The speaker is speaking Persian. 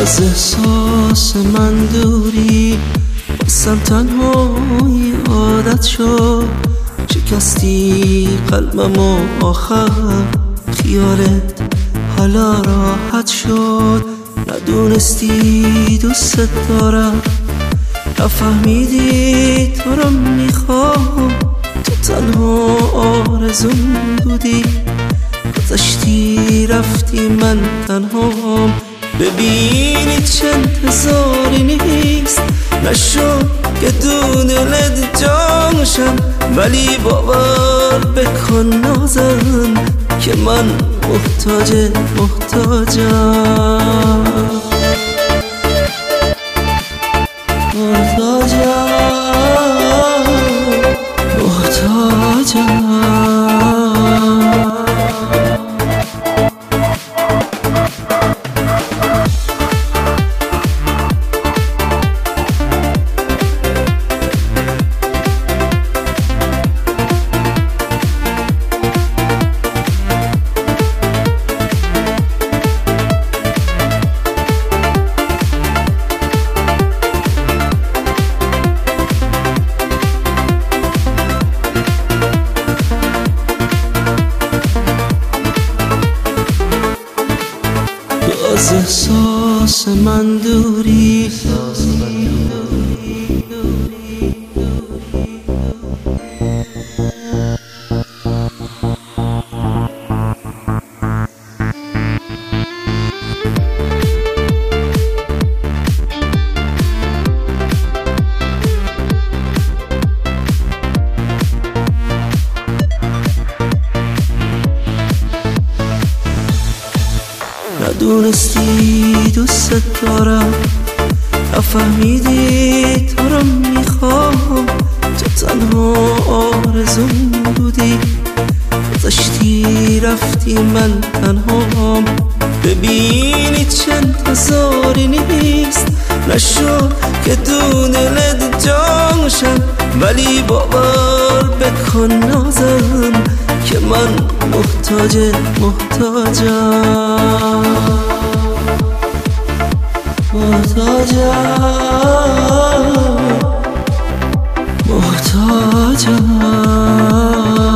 از احساس من دوری بازم تنهایی عادت شد. شکستی قلبم و آخر خیالت حالا راحت شد. ندونستی دوست دارم، نفهمیدی تو رو میخوام. تو تنها آرزوم بودی، گذشتی رفتی من تنهام. ببینی چه انتظاری نیست، نشد که تو دلت جاشم. ولی باور بکن نازم که من محتاجم از احساس من دوری ندونستی دوست دارم، نفهمیدی تو رو میخوام. تو تنها آرزوم بودی، گذشتی رفتی من تنهام. ببینی چه انتظاری نیست، نشد که تو دلت جاشم. ولی باور بکن نازم که من محتاجم محتاجم